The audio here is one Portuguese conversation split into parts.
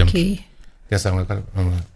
Podemos. Aqui. Atenção, agora vamos lá.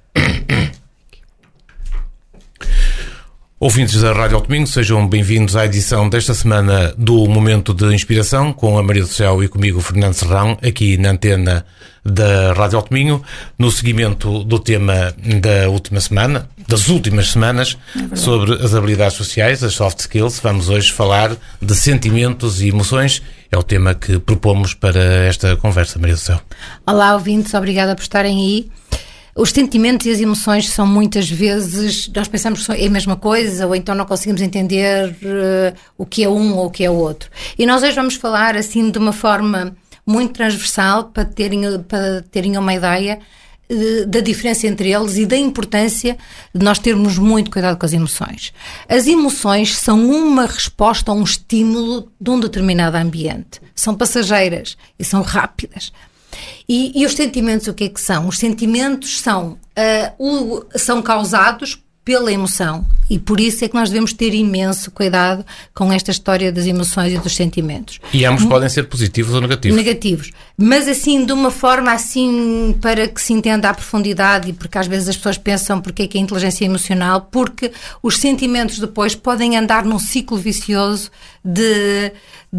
Ouvintes da Rádio Alto Minho, sejam bem-vindos à edição desta semana do Momento de Inspiração, com a Maria do Céu e comigo, Fernando Serrão, aqui na antena da Rádio Alto Minho, no seguimento do tema da última semana, das últimas semanas, sobre as habilidades sociais, as soft skills. Vamos hoje falar de sentimentos e emoções. É o tema que propomos para esta conversa, Maria do Céu. Olá, ouvintes, obrigada por estarem aí. Os sentimentos e as emoções são muitas vezes, nós pensamos que é a mesma coisa, ou então não conseguimos entender o que é um ou o que é o outro. E nós hoje vamos falar assim de uma forma muito transversal para terem uma ideia da diferença entre eles e da importância de nós termos muito cuidado com as emoções. As emoções são uma resposta a um estímulo de um determinado ambiente. São passageiras e são rápidas. E os sentimentos o que é que são? Os sentimentos são causados pela emoção, e por isso é que nós devemos ter imenso cuidado com esta história das emoções e dos sentimentos. E ambos podem ser positivos ou negativos. Negativos, mas assim de uma forma assim para que se entenda a profundidade, e porque às vezes as pessoas pensam porque é que é inteligência emocional, porque os sentimentos depois podem andar num ciclo vicioso de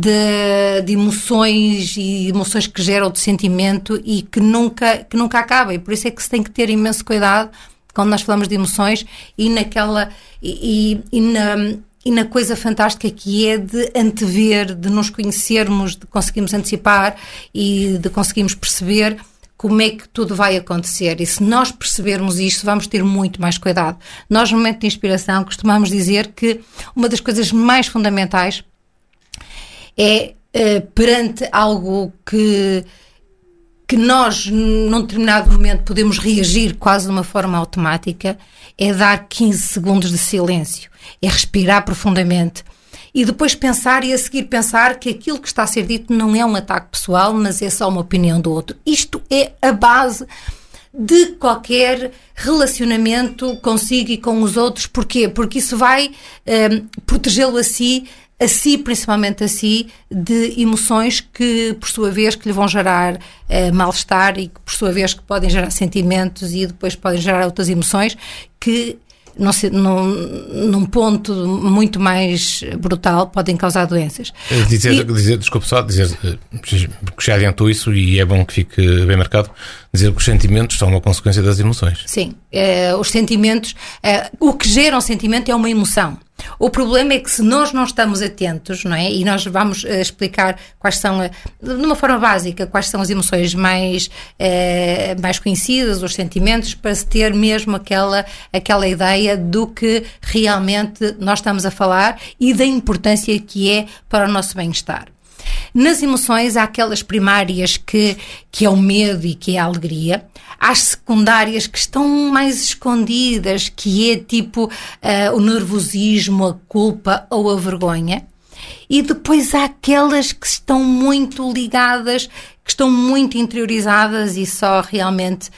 emoções e emoções que geram de sentimento e que nunca acaba, e por isso é que se tem que ter imenso cuidado quando nós falamos de emoções e na coisa fantástica que é de antever, de nos conhecermos, de conseguirmos antecipar e de conseguirmos perceber como é que tudo vai acontecer. E se nós percebermos isto, vamos ter muito mais cuidado. Nós, no momento de inspiração, costumamos dizer que uma das coisas mais fundamentais é, perante algo que nós, num determinado momento, podemos reagir quase de uma forma automática, é dar 15 segundos de silêncio, é respirar profundamente e depois pensar e a seguir pensar que aquilo que está a ser dito não é um ataque pessoal, mas é só uma opinião do outro. Isto é a base de qualquer relacionamento consigo e com os outros. Porquê? Porque isso vai protegê-lo a si, principalmente a si, de emoções que, por sua vez, que lhe vão gerar mal-estar e que, por sua vez, que podem gerar sentimentos e depois podem gerar outras emoções que, num ponto muito mais brutal, podem causar doenças. Desculpe só, porque já adiantou isso e é bom que fique bem marcado, dizer que os sentimentos são uma consequência das emoções. Sim, os sentimentos, o que gera um sentimento é uma emoção. O problema é que se nós não estamos atentos, não é? E nós vamos explicar quais são, de uma forma básica, quais são as emoções mais conhecidas, os sentimentos, para se ter mesmo aquela ideia do que realmente nós estamos a falar e da importância que é para o nosso bem-estar. Nas emoções há aquelas primárias que é o medo e que é a alegria. Há as secundárias que estão mais escondidas, que é tipo o nervosismo, a culpa ou a vergonha. E depois há aquelas que estão muito ligadas, que estão muito interiorizadas e só realmente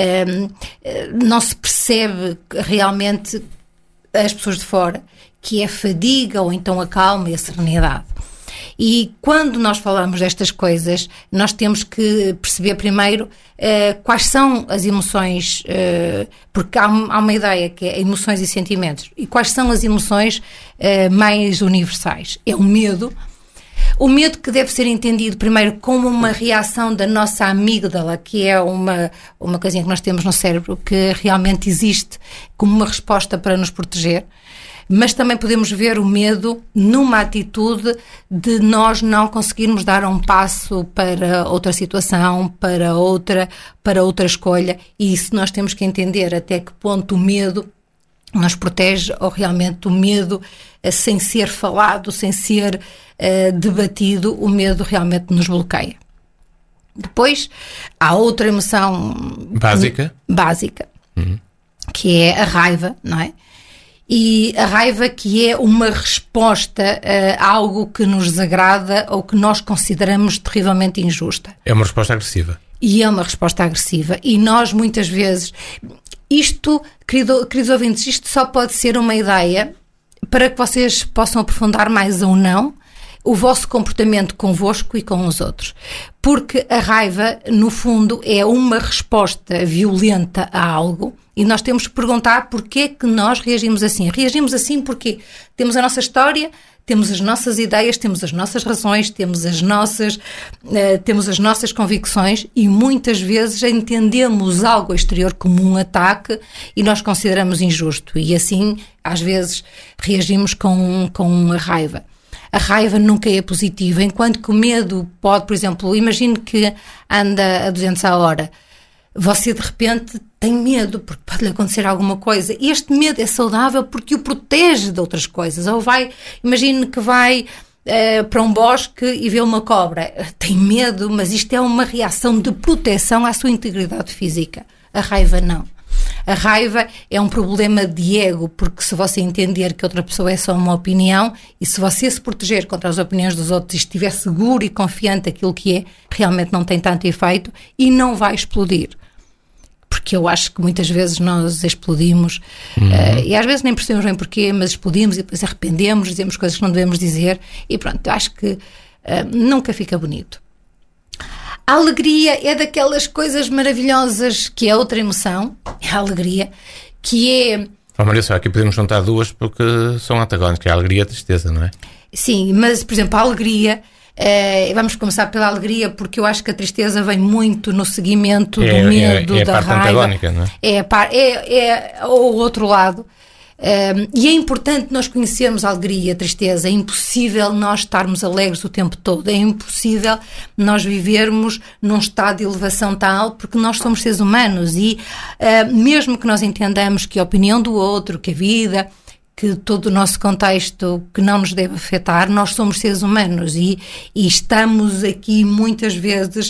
não se percebe realmente as pessoas de fora, que é a fadiga ou então a calma e a serenidade. E quando nós falamos destas coisas, nós temos que perceber primeiro quais são as emoções, porque há uma ideia que é emoções e sentimentos, e quais são as emoções mais universais. É o medo que deve ser entendido primeiro como uma reação da nossa amígdala, que é uma coisinha que nós temos no cérebro que realmente existe como uma resposta para nos proteger. Mas também podemos ver o medo numa atitude de nós não conseguirmos dar um passo para outra situação, para outra escolha, e isso nós temos que entender até que ponto o medo nos protege ou realmente o medo, sem ser falado, sem ser debatido, o medo realmente nos bloqueia. Depois há outra emoção básica que é a raiva, não é? E a raiva que é uma resposta a algo que nos desagrada ou que nós consideramos terrivelmente injusta. É uma resposta agressiva. E é uma resposta agressiva. E nós muitas vezes... Isto, queridos ouvintes, isto só pode ser uma ideia para que vocês possam aprofundar mais ou não o vosso comportamento convosco e com os outros. Porque a raiva, no fundo, é uma resposta violenta a algo e nós temos que perguntar porque é que nós reagimos assim. Reagimos assim porque temos a nossa história, temos as nossas ideias, temos as nossas razões, temos as nossas convicções e muitas vezes entendemos algo exterior como um ataque e nós consideramos injusto e assim, às vezes, reagimos com a raiva. A raiva nunca é positiva, enquanto que o medo pode, por exemplo, imagine que anda a 200 a hora. Você, de repente, tem medo porque pode-lhe acontecer alguma coisa. E este medo é saudável porque o protege de outras coisas. Ou imagine que vai para um bosque e vê uma cobra. Tem medo, mas isto é uma reação de proteção à sua integridade física. A raiva não. A raiva é um problema de ego, porque se você entender que outra pessoa é só uma opinião e se você se proteger contra as opiniões dos outros e estiver seguro e confiante daquilo que é, realmente não tem tanto efeito e não vai explodir. Porque eu acho que muitas vezes nós explodimos e às vezes nem percebemos bem porquê, mas explodimos e depois arrependemos, dizemos coisas que não devemos dizer e pronto, eu acho que nunca fica bonito. A alegria é daquelas coisas maravilhosas que é outra emoção, é a alegria, que é... Maria, só aqui podemos juntar duas porque são antagónicas, que é a alegria e a tristeza, não é? Sim, mas por exemplo a alegria, vamos começar pela alegria porque eu acho que a tristeza vem muito no seguimento do medo, da raiva. É a parte antagónica, não é? É o outro lado. E é importante nós conhecermos a alegria e a tristeza. É impossível nós estarmos alegres o tempo todo, é impossível nós vivermos num estado de elevação tal, porque nós somos seres humanos e mesmo que nós entendamos que a opinião do outro, que a vida, que todo o nosso contexto que não nos deve afetar, nós somos seres humanos e estamos aqui muitas vezes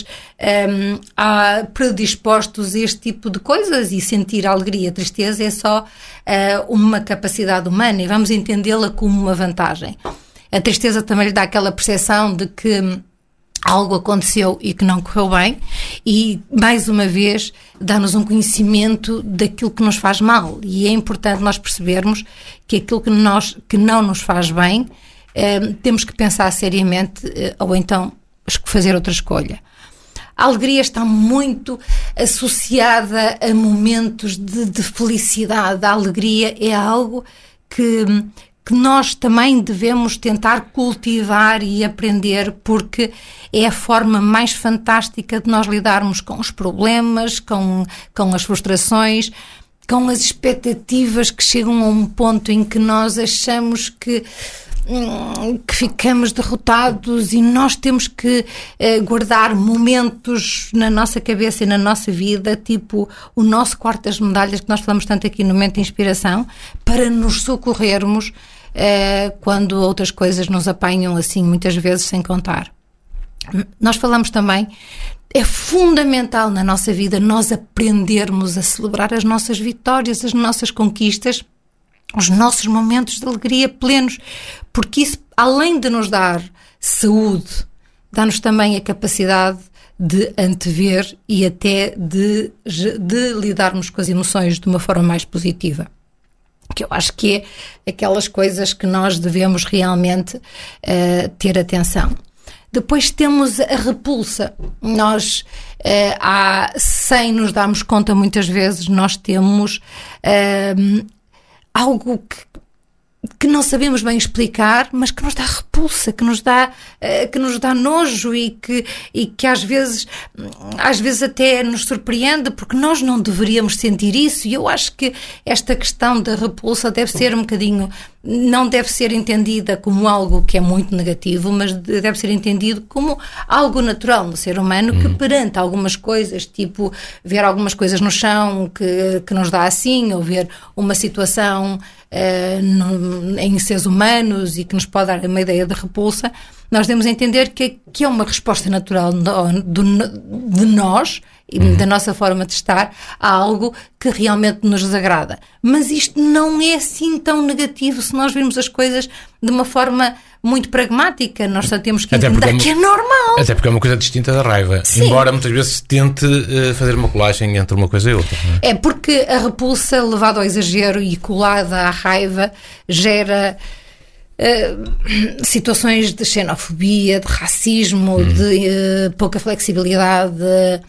predispostos a este tipo de coisas e sentir alegria, tristeza é só uma capacidade humana e vamos entendê-la como uma vantagem. A tristeza também lhe dá aquela percepção de que algo aconteceu e que não correu bem e, mais uma vez, dá-nos um conhecimento daquilo que nos faz mal e é importante nós percebermos que aquilo que não nos faz bem temos que pensar seriamente ou então fazer outra escolha. A alegria está muito associada a momentos de felicidade. A alegria é algo que nós também devemos tentar cultivar e aprender porque é a forma mais fantástica de nós lidarmos com os problemas, com as frustrações, com as expectativas que chegam a um ponto em que nós achamos que ficamos derrotados e nós temos que guardar momentos na nossa cabeça e na nossa vida, tipo o nosso quarto das medalhas que nós falamos tanto aqui no momento de inspiração, para nos socorrermos quando outras coisas nos apanham assim muitas vezes sem contar. Nós falamos também, é fundamental na nossa vida nós aprendermos a celebrar as nossas vitórias, as nossas conquistas, os nossos momentos de alegria plenos, porque isso, além de nos dar saúde, dá-nos também a capacidade de antever e até de lidarmos com as emoções de uma forma mais positiva. Que eu acho que é aquelas coisas que nós devemos realmente ter atenção. Depois temos a repulsa. Nós, sem nos darmos conta muitas vezes, nós temos algo que não sabemos bem explicar, mas que nos dá repulsa, que nos dá nojo e que às vezes até nos surpreende, porque nós não deveríamos sentir isso. E eu acho que esta questão da repulsa deve ser um bocadinho, não deve ser entendida como algo que é muito negativo, mas deve ser entendido como algo natural no ser humano, que perante algumas coisas, tipo ver algumas coisas no chão que nos dá assim, ou ver uma situação em seres humanos e que nos pode dar uma ideia de repulsa, nós devemos entender que é uma resposta natural de nós e da nossa forma de estar a algo que realmente nos desagrada. Mas isto não é assim tão negativo se nós virmos as coisas de uma forma muito pragmática. Nós só temos que entender que é normal. Até porque é uma coisa distinta da raiva. Sim. Embora muitas vezes tente fazer uma colagem entre uma coisa e outra. Não é? É porque a repulsa levada ao exagero e colada à raiva gera situações de xenofobia, de racismo, de pouca flexibilidade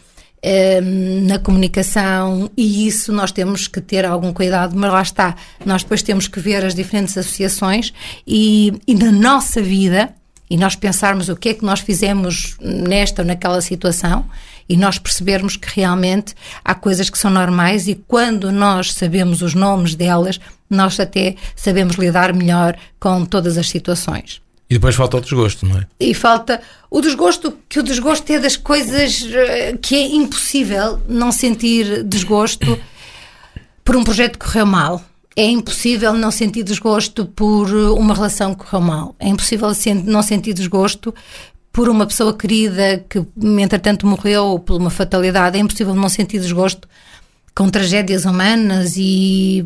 na comunicação, e isso nós temos que ter algum cuidado, mas lá está, nós depois temos que ver as diferentes associações e na nossa vida, e nós pensarmos o que é que nós fizemos nesta ou naquela situação, e nós percebermos que realmente há coisas que são normais, e quando nós sabemos os nomes delas, nós até sabemos lidar melhor com todas as situações. E depois falta o desgosto, não é? E falta o desgosto, que o desgosto é das coisas que é impossível não sentir desgosto por um projeto que correu mal. É impossível não sentir desgosto por uma relação que correu mal. É impossível não sentir desgosto por uma pessoa querida que, entretanto, morreu, ou por uma fatalidade. É impossível não sentir desgosto com tragédias humanas e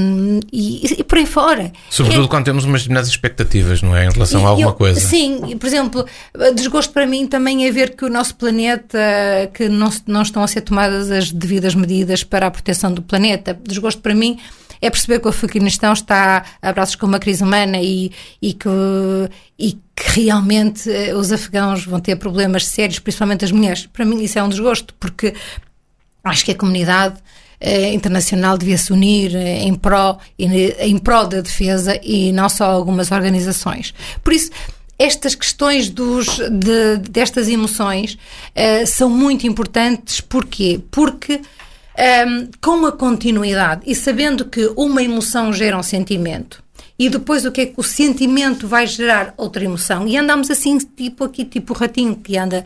por aí fora. Sobretudo quando temos umas determinadas expectativas, não é? Em relação a alguma coisa. Sim, por exemplo, desgosto para mim também é ver que o nosso planeta, que não estão a ser tomadas as devidas medidas para a proteção do planeta. Desgosto para mim é perceber que o Afeganistão está a braços com uma crise humana e que realmente os afegãos vão ter problemas sérios, principalmente as mulheres. Para mim isso é um desgosto, porque acho que a comunidade internacional devia se unir em pró da defesa, e não só algumas organizações. Por isso, estas questões destas emoções são muito importantes. Porquê? Porque com a continuidade e sabendo que uma emoção gera um sentimento, e depois o que é que o sentimento vai gerar outra emoção, e andamos assim tipo o ratinho que anda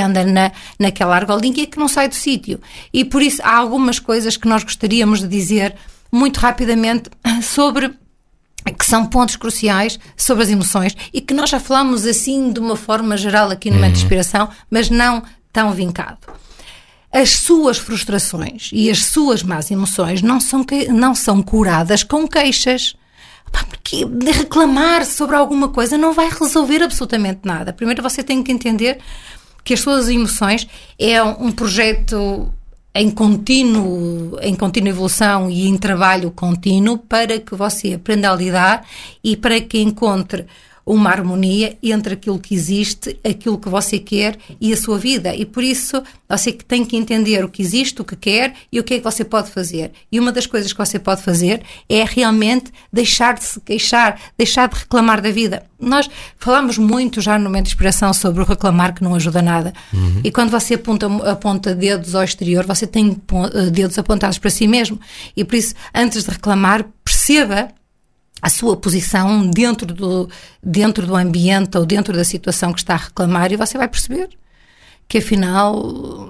naquela argolinha que não sai do sítio. E por isso há algumas coisas que nós gostaríamos de dizer muito rapidamente sobre, que são pontos cruciais sobre as emoções, e que nós já falamos assim de uma forma geral aqui no Momento de Inspiração, mas não tão vincado. As suas frustrações e as suas más emoções não são curadas com queixas. Porque reclamar sobre alguma coisa não vai resolver absolutamente nada. Primeiro você tem que entender que as suas emoções é um projeto em contínua evolução e em trabalho contínuo, para que você aprenda a lidar e para que encontre uma harmonia entre aquilo que existe, aquilo que você quer e a sua vida. E por isso você tem que entender o que existe, o que quer e o que é que você pode fazer. E uma das coisas que você pode fazer é realmente deixar de se queixar, deixar de reclamar da vida. Nós falamos muito já no Momento de Inspiração sobre o reclamar, que não ajuda nada. E quando você aponta dedos ao exterior, você tem dedos apontados para si mesmo. E por isso, antes de reclamar, perceba a sua posição dentro do ambiente ou dentro da situação que está a reclamar, e você vai perceber que afinal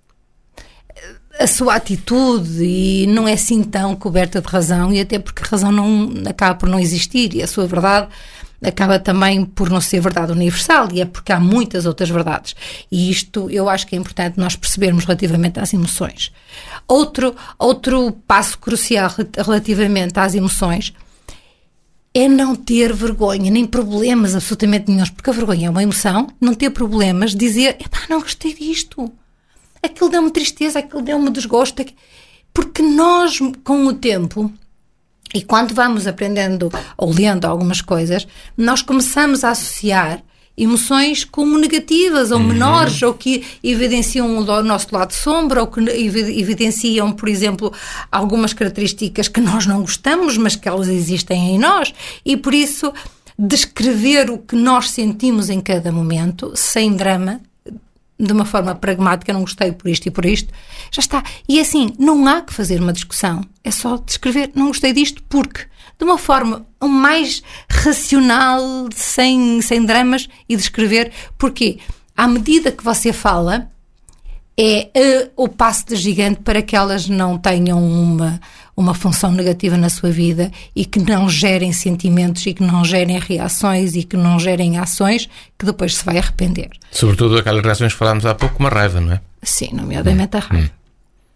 a sua atitude não é assim tão coberta de razão, e até porque a razão acaba por não existir, e a sua verdade acaba também por não ser verdade universal, e é porque há muitas outras verdades. E isto eu acho que é importante nós percebermos relativamente às emoções. Outro passo crucial relativamente às emoções é não ter vergonha, nem problemas absolutamente nenhum, porque a vergonha é uma emoção. Não ter problemas, dizer, não gostei disto, aquilo deu-me tristeza, aquilo deu-me desgosto, porque nós, com o tempo, e quando vamos aprendendo ou lendo algumas coisas, nós começamos a associar emoções como negativas ou menores, ou que evidenciam o nosso lado sombra, ou que evidenciam, por exemplo, algumas características que nós não gostamos, mas que elas existem em nós. E por isso, descrever o que nós sentimos em cada momento, sem drama, de uma forma pragmática, não gostei por isto e por isto, já está. E assim, não há que fazer uma discussão, é só descrever, não gostei disto porque, de uma forma mais racional, sem dramas, e descrever porquê. À medida que você fala, é o passo de gigante para que elas não tenham uma função negativa na sua vida, e que não gerem sentimentos, e que não gerem reações, e que não gerem ações que depois se vai arrepender. Sobretudo aquelas reações que falámos há pouco, como a raiva, não é? Sim, nomeadamente a raiva.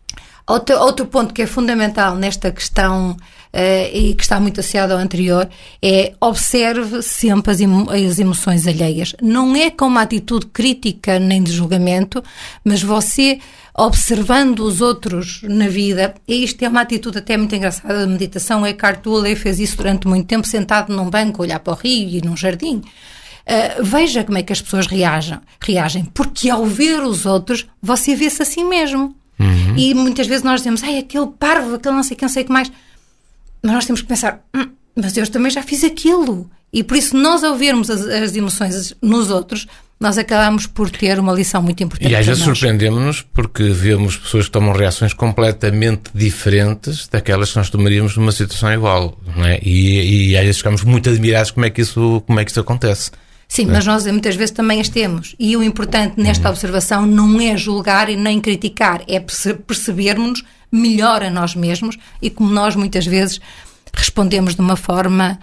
Outro ponto que é fundamental nesta questão e que está muito associado ao anterior é observe sempre as emoções alheias. Não é com uma atitude crítica nem de julgamento, mas você observando os outros na vida, e isto é uma atitude até muito engraçada da meditação. Eckhart Tolle fez isso durante muito tempo, sentado num banco, olhar para o rio e num jardim. Veja como é que as pessoas reagem, porque ao ver os outros, você vê-se assim mesmo. E muitas vezes nós dizemos, aquele parvo, aquele não sei o que mais. Mas nós temos que pensar, mas eu também já fiz aquilo. E por isso, nós ao vermos as emoções nos outros, nós acabamos por ter uma lição muito importante. E às vezes surpreendemos-nos porque vemos pessoas que tomam reações completamente diferentes daquelas que nós tomaríamos numa situação igual, não é? E às vezes ficamos muito admirados como é que isso acontece. Sim, mas nós muitas vezes também as temos. E o importante nesta observação não é julgar e nem criticar, é percebermos-nos melhor a nós mesmos e como nós muitas vezes respondemos de uma forma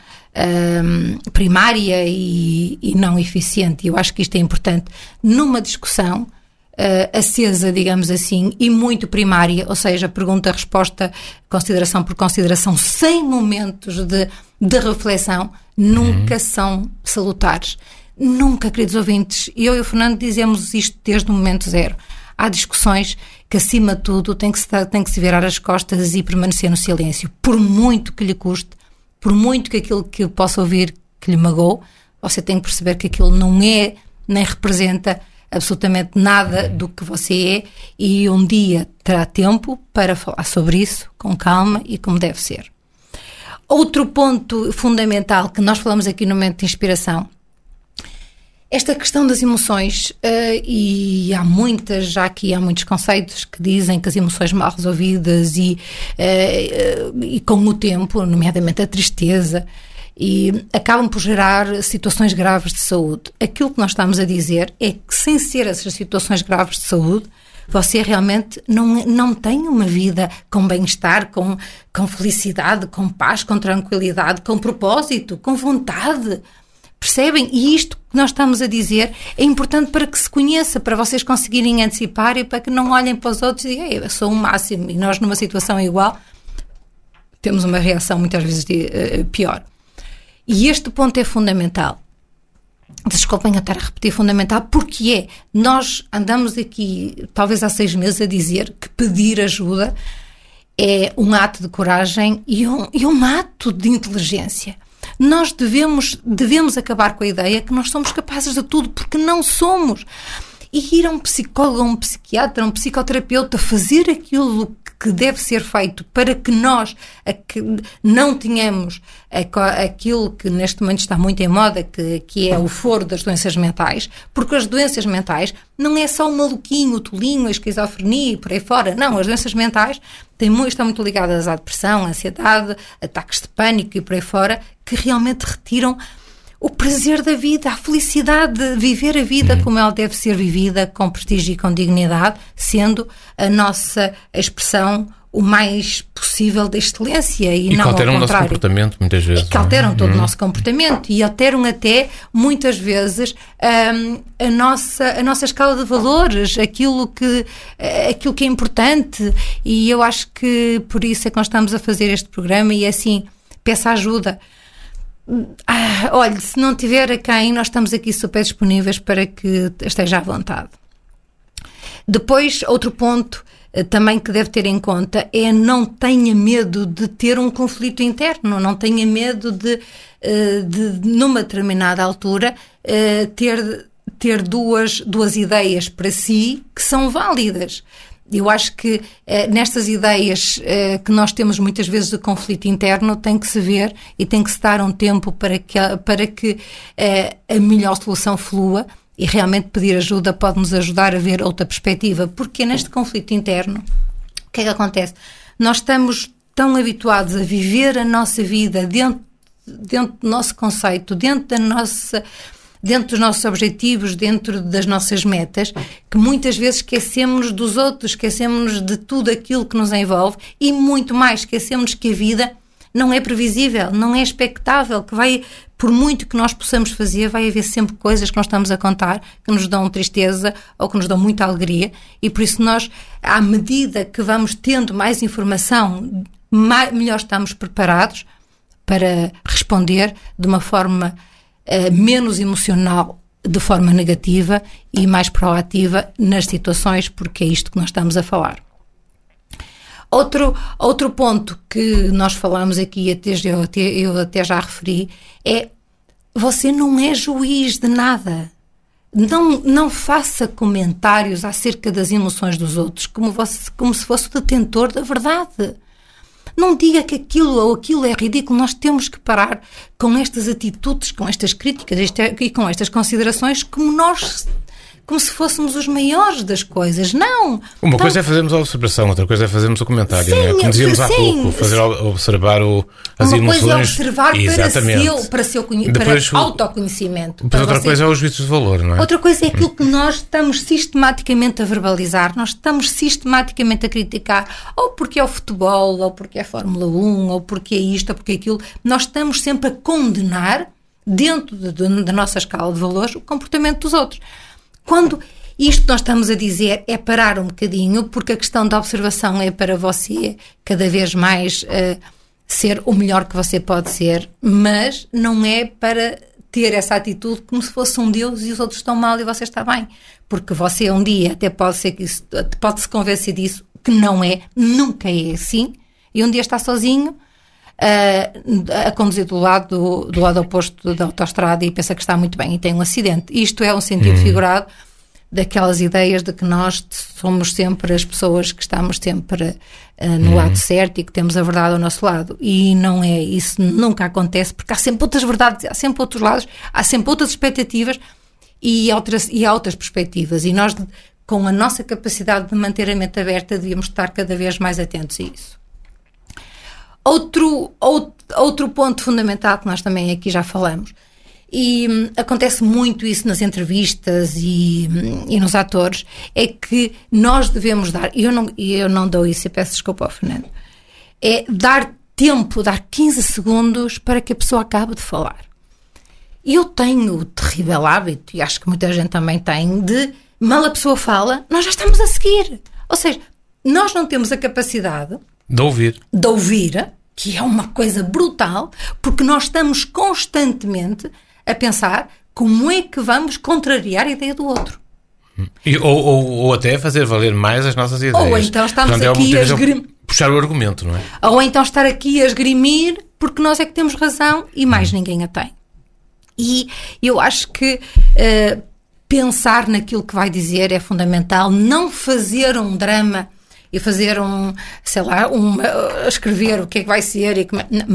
primária e não eficiente. E eu acho que isto é importante numa discussão acesa, digamos assim, e muito primária, ou seja, pergunta-resposta, consideração por consideração, sem momentos de reflexão, nunca são salutares. Nunca, queridos ouvintes, eu e o Fernando dizemos isto desde o momento zero. Há discussões que, acima de tudo, tem que se virar as costas e permanecer no silêncio. Por muito que lhe custe, por muito que aquilo que possa ouvir que lhe magoou, você tem que perceber que aquilo não é, nem representa absolutamente nada do que você é, e um dia terá tempo para falar sobre isso com calma e como deve ser. Outro ponto fundamental que nós falamos aqui no momento de inspiração, esta questão das emoções, e há muitos conceitos que dizem que as emoções mal resolvidas e com o tempo, nomeadamente a tristeza, e acabam por gerar situações graves de saúde. Aquilo que nós estamos a dizer é que, sem ser essas situações graves de saúde, você realmente não tem uma vida com bem-estar, com felicidade, com paz, com tranquilidade, com propósito, com vontade. Percebem? E isto que nós estamos a dizer é importante para que se conheça, para vocês conseguirem antecipar e para que não olhem para os outros e digam, eu sou o máximo, e nós numa situação igual temos uma reação muitas vezes pior. E este ponto é fundamental. Desculpem eu estar a repetir, fundamental, porque nós andamos aqui talvez há 6 meses a dizer que pedir ajuda é um ato de coragem e um ato de inteligência. Nós devemos acabar com a ideia que nós somos capazes de tudo, porque não somos. E ir a um psicólogo, a um psiquiatra, a um psicoterapeuta, fazer aquilo que deve ser feito para que nós não tenhamos aquilo que neste momento está muito em moda, que é o foro das doenças mentais, porque as doenças mentais não é só o maluquinho, o tolinho, a esquizofrenia e por aí fora. Não, as doenças mentais estão muito ligadas à depressão, à ansiedade, ataques de pânico e por aí fora, que realmente retiram o prazer da vida, a felicidade de viver a vida como ela deve ser vivida, com prestígio e com dignidade, sendo a nossa expressão o mais possível da excelência e não ao contrário. E que alteram o nosso comportamento muitas vezes. E que alteram todo o nosso comportamento e alteram até, muitas vezes, a nossa escala de valores, aquilo que é importante. E eu acho que por isso é que nós estamos a fazer este programa e assim, peça ajuda. Olha, se não tiver a quem, nós estamos aqui super disponíveis para que esteja à vontade. Depois, outro ponto também que deve ter em conta é não tenha medo de ter um conflito interno, não tenha medo de numa determinada altura, ter duas ideias para si que são válidas. Eu acho que nestas ideias que nós temos muitas vezes de conflito interno tem que se ver e tem que se dar um tempo para que a melhor solução flua, e realmente pedir ajuda pode nos ajudar a ver outra perspectiva, porque neste conflito interno o que é que acontece? Nós estamos tão habituados a viver a nossa vida dentro do nosso conceito, dentro dos nossos objetivos, dentro das nossas metas, que muitas vezes esquecemos dos outros, esquecemos de tudo aquilo que nos envolve e muito mais, esquecemos que a vida não é previsível, não é expectável, que vai, por muito que nós possamos fazer, vai haver sempre coisas que nós estamos a contar que nos dão tristeza ou que nos dão muita alegria, e por isso nós, à medida que vamos tendo mais informação, melhor estamos preparados para responder de uma forma menos emocional, de forma negativa, e mais proativa nas situações, porque é isto que nós estamos a falar. Outro ponto que nós falamos aqui, eu até já referi, é: você não é juiz de nada. Não faça comentários acerca das emoções dos outros como se fosse o detentor da verdade. Não diga que aquilo ou aquilo é ridículo. Nós temos que parar com estas atitudes, com estas críticas e com estas considerações como se fôssemos os maiores das coisas. Não! Uma coisa é fazermos a observação, outra coisa é fazermos o comentário, sim, não é? Como dizíamos há pouco, observar as emoções. Uma coisa é observar para autoconhecimento. Depois outra coisa é o juízo de valor, não é? Outra coisa é aquilo que nós estamos sistematicamente a verbalizar, nós estamos sistematicamente a criticar, ou porque é o futebol, ou porque é a Fórmula 1, ou porque é isto, ou porque é aquilo. Nós estamos sempre a condenar, dentro da nossa escala de valores, o comportamento dos outros. Quando isto nós estamos a dizer é parar um bocadinho, porque a questão da observação é para você cada vez mais ser o melhor que você pode ser, mas não é para ter essa atitude como se fosse um Deus e os outros estão mal e você está bem. Porque você um dia até pode se convencer disso, que não é, nunca é assim, e um dia está sozinho a conduzir do lado oposto da autoestrada e pensa que está muito bem e tem um acidente. Isto é um sentido figurado daquelas ideias de que nós somos sempre as pessoas que estamos sempre no lado certo e que temos a verdade ao nosso lado. E não é, isso nunca acontece, porque há sempre outras verdades, há sempre outros lados, há sempre outras expectativas e há outras perspectivas. E nós, com a nossa capacidade de manter a mente aberta, devíamos estar cada vez mais atentos a isso. Outro ponto fundamental que nós também aqui já falamos, e acontece muito isso nas entrevistas e nos atores, é que nós devemos dar, e eu não dou isso, eu peço desculpa ao Fernando, é dar tempo, dar 15 segundos para que a pessoa acabe de falar. Eu tenho o terrível hábito, e acho que muita gente também tem, de mal a pessoa fala, nós já estamos a seguir. Ou seja, nós não temos a capacidade de ouvir, que é uma coisa brutal, porque nós estamos constantemente a pensar como é que vamos contrariar a ideia do outro. Ou até fazer valer mais as nossas ideias. Ou então estamos aqui a esgrimir. Puxar o argumento, não é? Ou então estar aqui a esgrimir porque nós é que temos razão e mais ninguém a tem. E eu acho que pensar naquilo que vai dizer é fundamental, não fazer um drama e fazer escrever o que é que vai ser,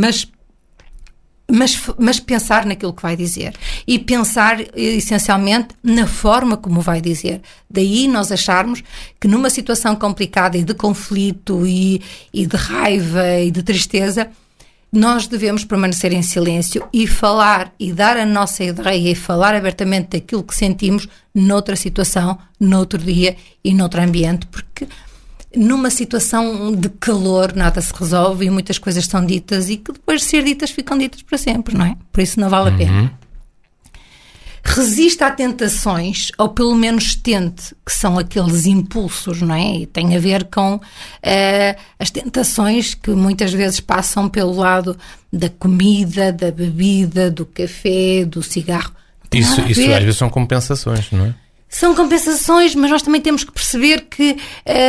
mas pensar naquilo que vai dizer e pensar essencialmente na forma como vai dizer. Daí nós acharmos que numa situação complicada e de conflito e de raiva e de tristeza, nós devemos permanecer em silêncio e falar e dar a nossa ideia e falar abertamente daquilo que sentimos noutra situação, noutro dia e noutro ambiente, porque numa situação de calor nada se resolve e muitas coisas são ditas e que depois de ser ditas ficam ditas para sempre, não é? Por isso não vale a pena. Resista a tentações, ou pelo menos tente, que são aqueles impulsos, não é? E tem a ver com as tentações que muitas vezes passam pelo lado da comida, da bebida, do café, do cigarro. Isso às vezes são compensações, não é? São compensações, mas nós também temos que perceber que...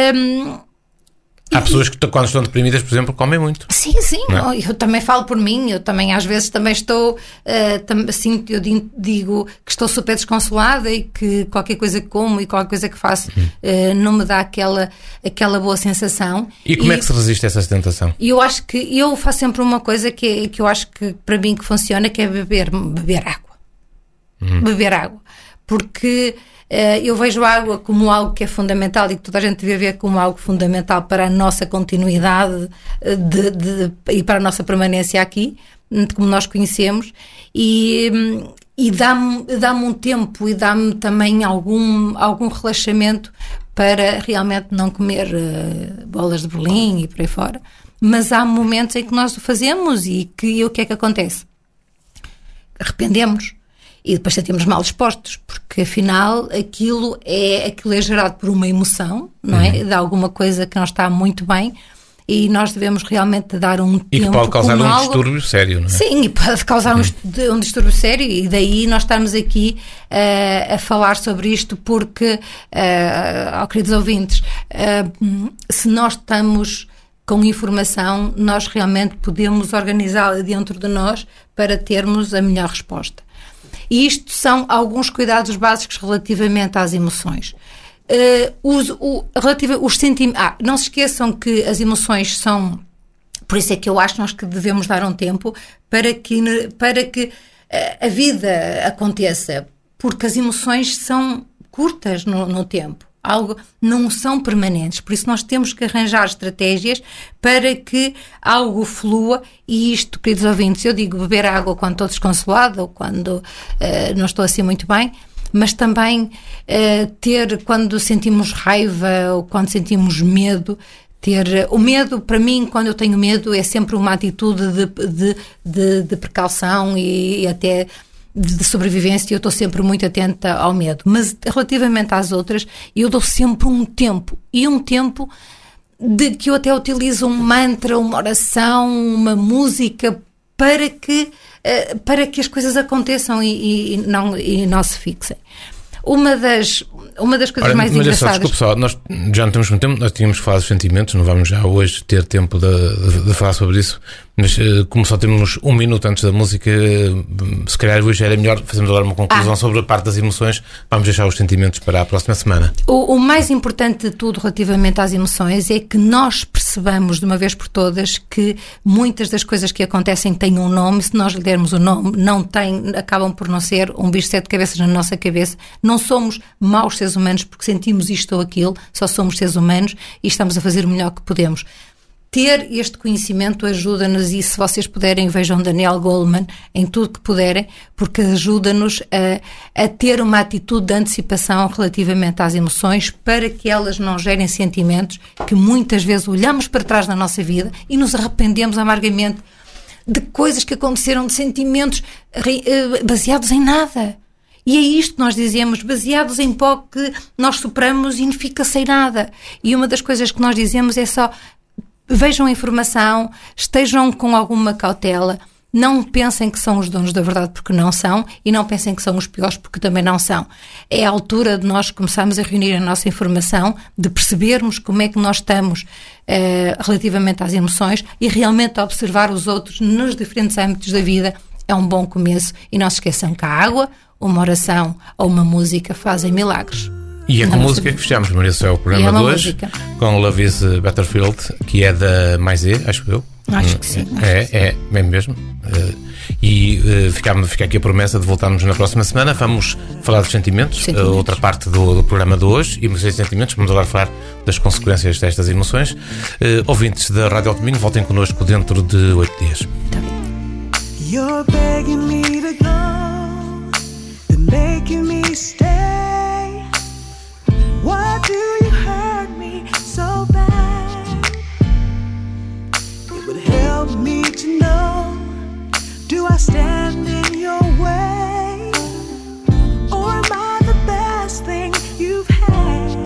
há pessoas que quando estão deprimidas, por exemplo, comem muito. Sim, eu também falo por mim, eu também às vezes também estou, assim, eu digo que estou super desconsolada e que qualquer coisa que como e qualquer coisa que faço não me dá aquela boa sensação. E como é que se resiste a essa tentação? Eu acho que eu faço sempre uma coisa que eu acho que para mim que funciona, que é beber água. Beber água. Porque... eu vejo a água como algo que é fundamental e que toda a gente deve ver como algo fundamental para a nossa continuidade e para a nossa permanência aqui, como nós conhecemos, e dá-me um tempo e dá-me também algum relaxamento para realmente não comer bolas de Berlim e por aí fora, mas há momentos em que nós o fazemos e o que é que acontece? Arrependemos e depois sentimos mal dispostos, porque afinal aquilo é gerado por uma emoção, não é? De alguma coisa que não está muito bem, e nós devemos realmente dar um tempo. E que pode causar um distúrbio sério, não é? Sim, e pode causar um distúrbio sério, e daí nós estamos aqui a falar sobre isto, porque, queridos ouvintes, se nós estamos com informação, nós realmente podemos organizá-la dentro de nós para termos a melhor resposta. E isto são alguns cuidados básicos relativamente às emoções. Os sentimentos. Não se esqueçam que as emoções são. Por isso é que eu acho que nós que devemos dar um tempo para que a vida aconteça, porque as emoções são curtas no tempo. Não são permanentes, por isso nós temos que arranjar estratégias para que algo flua. E isto, queridos ouvintes, eu digo beber água quando estou desconsolado ou quando não estou assim muito bem, mas também quando sentimos raiva ou quando sentimos medo, o medo, para mim, quando eu tenho medo, é sempre uma atitude de precaução e até de sobrevivência, e eu estou sempre muito atenta ao medo. Mas relativamente às outras, eu dou sempre um tempo de que eu até utilizo um mantra, uma oração, uma música para que as coisas aconteçam e não se fixem. Uma das coisas mais engraçadas... Desculpe só, nós já não temos muito tempo, nós tínhamos que falar dos sentimentos, não vamos já hoje ter tempo de falar sobre isso, mas como só temos 1 minuto antes da música, se calhar hoje era melhor fazermos agora uma conclusão sobre a parte das emoções. Vamos deixar os sentimentos para a próxima semana. O mais importante de tudo relativamente às emoções é que nós percebamos de uma vez por todas que muitas das coisas que acontecem têm um nome. Se nós lhe dermos o nome, acabam por não ser um bicho de 7 cabeças na nossa cabeça. Não somos maus seres humanos porque sentimos isto ou aquilo, só somos seres humanos e estamos a fazer o melhor que podemos. Ter este conhecimento ajuda-nos, e se vocês puderem, vejam Daniel Goleman em tudo que puderem, porque ajuda-nos a ter uma atitude de antecipação relativamente às emoções, para que elas não gerem sentimentos que muitas vezes olhamos para trás na nossa vida e nos arrependemos amargamente de coisas que aconteceram, de sentimentos baseados em nada. E é isto que nós dizemos, baseados em pó, que nós superamos e não fica sem nada. E uma das coisas que nós dizemos é só: vejam a informação, estejam com alguma cautela, não pensem que são os donos da verdade, porque não são, e não pensem que são os piores, porque também não são. É a altura de nós começarmos a reunir a nossa informação, de percebermos como é que nós estamos relativamente às emoções e realmente observar os outros nos diferentes âmbitos da vida. É um bom começo. E não se esqueçam que a água, uma oração ou uma música fazem milagres. E é com música que fechamos, Maria Céu, o programa de hoje, com Love is Battlefield, que é da Mais E, acho eu. Acho que sim. É mesmo. E fica aqui a promessa de voltarmos na próxima semana. Vamos falar dos sentimentos. Outra parte do programa de hoje. Emoções e sentimentos. Vamos agora falar das consequências destas emoções. Ouvintes da Rádio Alto Domingo, voltem connosco dentro de 8 dias. Tá bem. You're begging me to go, then making me stay. Why do you hurt me so bad? It would help me to know, do I stand in your way, or am I the best thing you've had?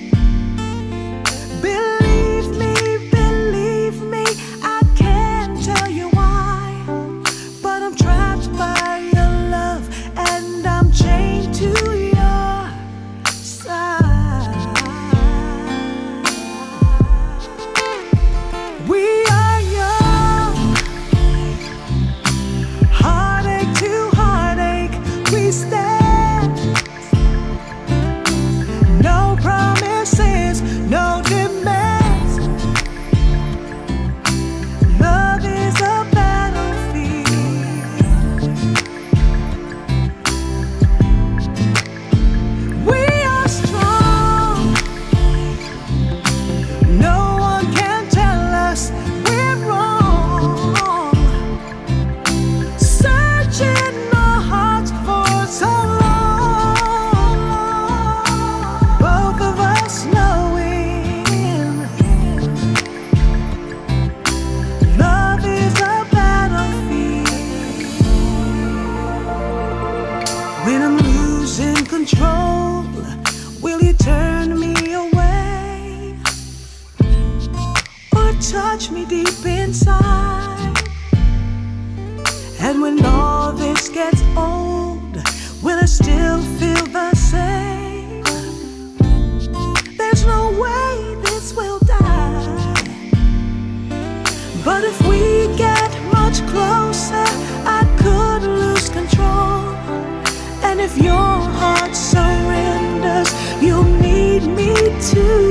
Believe me, I can't tell you why, but I'm trapped by your love and I'm chained to your side. We are young touch me deep inside. And when all this gets old, will I still feel the same? There's no way this will die. But if we get much closer, I could lose control. And if your heart surrenders, you'll need me too.